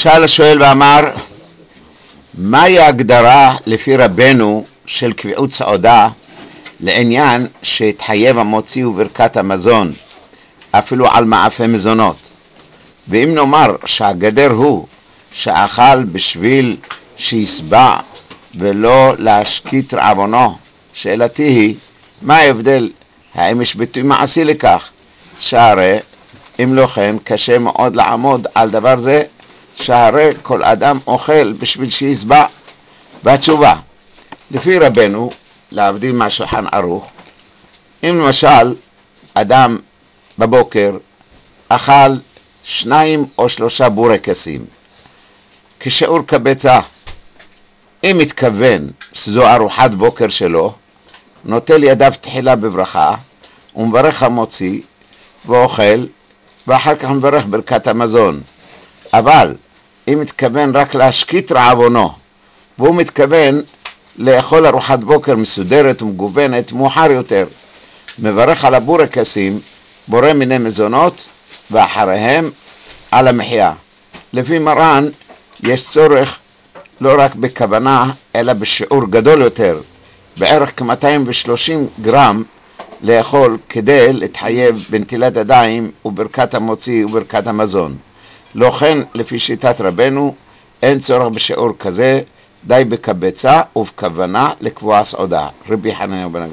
שאל השואל ואמר, מהי ההגדרה לפי רבנו של קביעות סעודה לעניין שהתחייב המוציא וברכת המזון אפילו על מאפה מזונות? ואם נאמר שהגדר הוא שאכל בשביל שיסבע ולא להשקיט רעבונו, שאלתי היא, מה ההבדל? האם יש ביטוי מעשי לכך? שהרי אם לא כן קשה מאוד לעמוד על דבר זה, שהרי כל אדם אוכל בשביל שיסבע. והתשובה, לפי רבנו, להבדיל מהשולחן ערוך, אם למשל אדם בבוקר אכל 2 או 3 בורקסים כשיעור כביצה, אם מתכוון שזו ארוחת בוקר שלו, נוטל ידיו תחילה בברכה ומברך המוציא ואוכל, ואחר כך מברך ברכת המזון. אבל אם מתכוון רק להשקיט רעבונו והוא מתכוון לאכול ארוחת בוקר מסודרת ומגוונת מאוחר יותר, מברך על הבורקסים, בורא מיני מזונות ואחריהם על המחיה. לפי מרן יש צורך לא רק בכוונה אלא בשיעור גדול יותר, בערך כ-230 גרם לאכול כדי להתחייב בנטילת ידיים וברכת המוציא וברכת המזון. לא כן לפי שיטת רבנו אין צורך בשיעור כזה, די בקבצה ובכוונה לקבוע סעודה. רבי חנניה בן